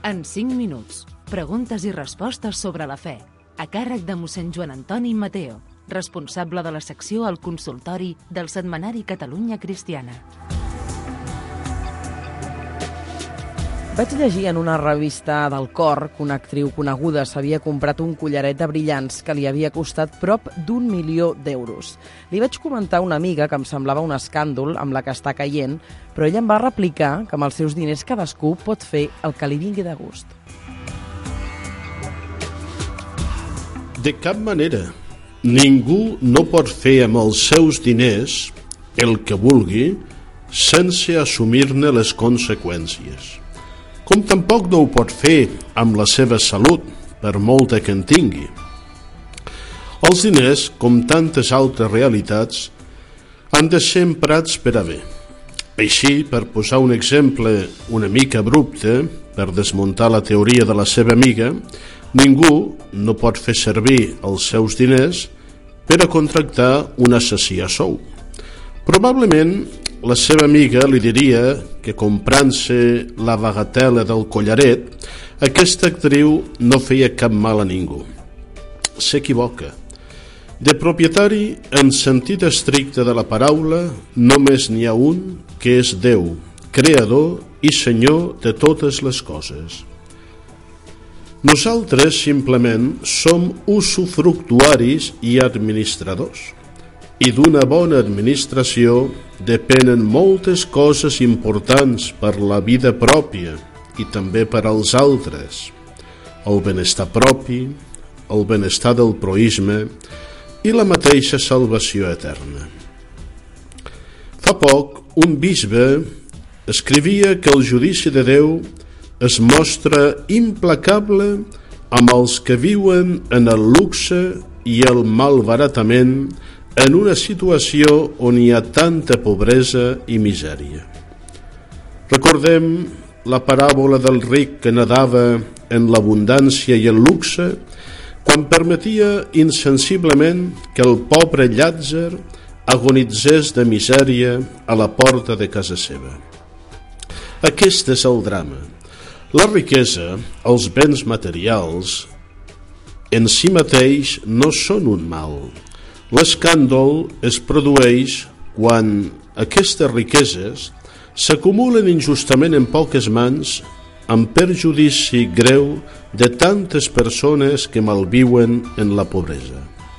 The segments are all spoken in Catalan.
En 5 minuts, preguntes i respostes sobre la fe, a càrrec de mossèn Joan Antoni Mateo, responsable de la secció al consultori del setmanari Catalunya Cristiana. Vaig llegir en una revista del cor que una actriu coneguda s'havia comprat un collaret de brillants que li havia costat prop d'1.000.000 d'euros. Li vaig comentar a una amiga que em semblava un escàndol amb la que està caient, però ella em va replicar que amb els seus diners cadascú pot fer el que li vingui de gust. De cap manera. Ningú no pot fer amb els seus diners el que vulgui sense assumir-ne les conseqüències. Com tampoc no ho pot fer amb la seva salut, per molta que en tingui. Els diners, com tantes altres realitats, han de ser emprats per a bé. Així, per posar un exemple una mica abrupte, per desmuntar la teoria de la seva amiga, ningú no pot fer servir els seus diners per a contractar un assassí a sou. Probablement, la seva amiga li diria que comprant-se la bagatela del collaret, aquesta actriu no feia cap mal a ningú. S'equivoca. De propietari, en sentit estricte de la paraula, només n'hi ha un, que és Déu, creador i senyor de totes les coses. Nosaltres simplement som usufructuaris i administradors. I d'una bona administració depenen moltes coses importants per la vida pròpia i també per als altres. El benestar propi, el benestar del proïsme i la mateixa salvació eterna. Fa poc, un bisbe escrivia que el judici de Déu es mostra implacable amb els que viuen en el luxe i el malbaratament en una situació on hi ha tanta pobresa i misèria. Recordem la paràbola del ric que nedava en l'abundància i el luxe quan permetia insensiblement que el pobre llàtzer agonitzés de misèria a la porta de casa seva. Aquest és el drama. La riquesa, els béns materials, en si mateix no són un mal. L'escàndol es produeix quan aquestes riqueses s'acumulen injustament en poques mans amb perjudici greu de tantes persones que malviuen en la pobresa.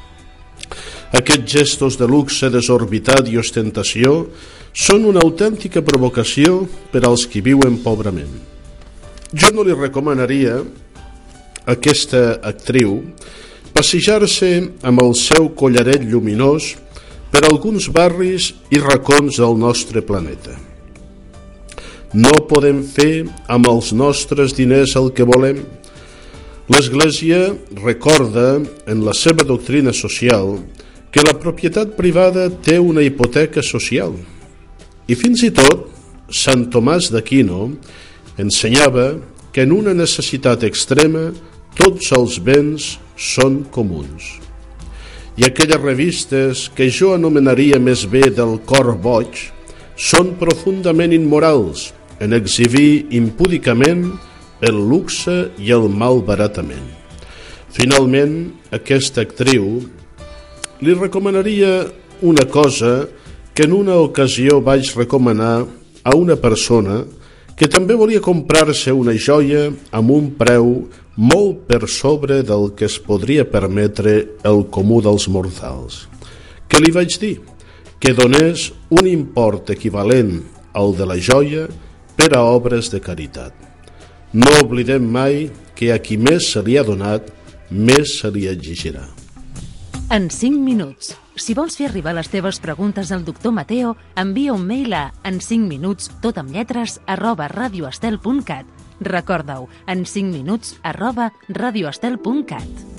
Aquests gestos de luxe, desorbitat i ostentació són una autèntica provocació per als qui viuen pobrament. Jo no li recomanaria a aquesta actriu passejar-se amb el seu collaret lluminós per alguns barris i racons del nostre planeta. No podem fer amb els nostres diners el que volem. L'Església recorda en la seva doctrina social que la propietat privada té una hipoteca social. I fins i tot Sant Tomàs d'Aquino ensenyava que en una necessitat extrema tots els béns són comuns. I aquelles revistes que jo anomenaria més bé del cor boig són profundament immorals en exhibir impúdicament el luxe i el malbaratament. Finalment, aquesta actriu li recomanaria una cosa que en una ocasió vaig recomanar a una persona que també volia comprar-se una joia amb un preu molt per sobre del que es podria permetre el comú dels mortals. Què li vaig dir? Que donés un import equivalent al de la joia per a obres de caritat. No oblidem mai que a qui més se li ha donat, més se li exigirà. En 5 minuts. Si vols fer arribar les teves preguntes al doctor Mateo, envia un mail a en5minuts, tot amb lletres, @radioestel.cat. Recorda-ho, en 5minuts, @radioestel.cat.